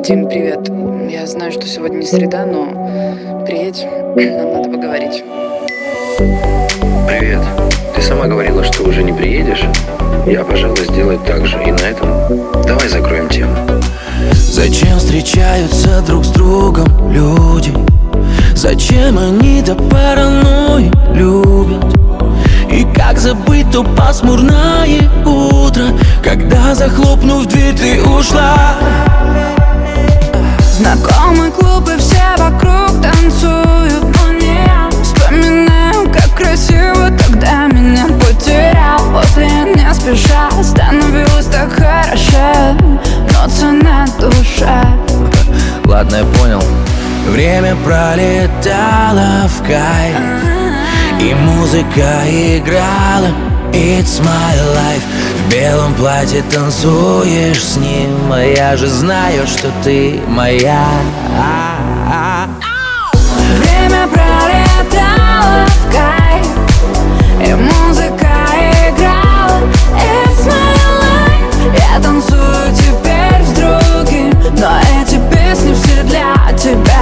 Дим, привет. Я знаю, что сегодня не среда, но приедь, нам надо поговорить. Привет. Ты сама говорила, что уже не приедешь. Я, пожалуй, сделаю так же. И на этом давай закроем тему. Зачем встречаются друг с другом люди? Зачем они до паранойи любят? И как забыть то пасмурное утро, когда, захлопнув дверь, ты ушла? Знакомый клуб и все вокруг танцуют, но не я. Вспоминаю, как красиво тогда меня потерял. После не спеша становилось так хорошо, но цена душа. Ладно, я понял. Время пролетало в кайф, и музыка играла It's my life. В белом платье танцуешь с ним, а я же знаю, что ты моя. Время пролетало в кайф, и музыка играла It's my life. Я танцую теперь с другим, но эти песни все для тебя.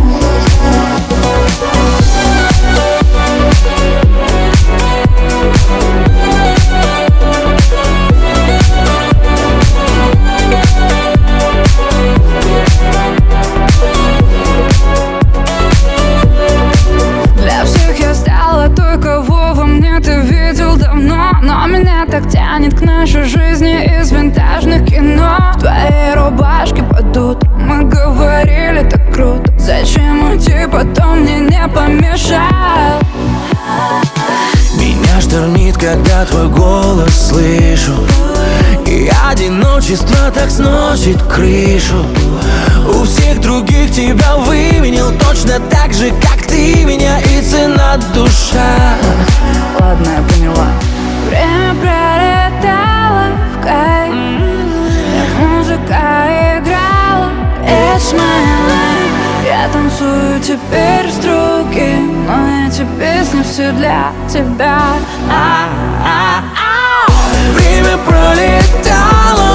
Но меня так тянет к нашей жизни из винтажных кино. В твоей рубашке под утро мы говорили так круто. Зачем уйти, потом мне не помешал. Меня штормит, когда твой голос слышу, и одиночество так сносит крышу. У всех других тебя выменил точно так же, как ты меня, и цена душа. Ладно, я поняла. Время пролетало в кайф, и музыка играла It's my life. Я танцую теперь с другим, но эти песни все для тебя. Время пролетало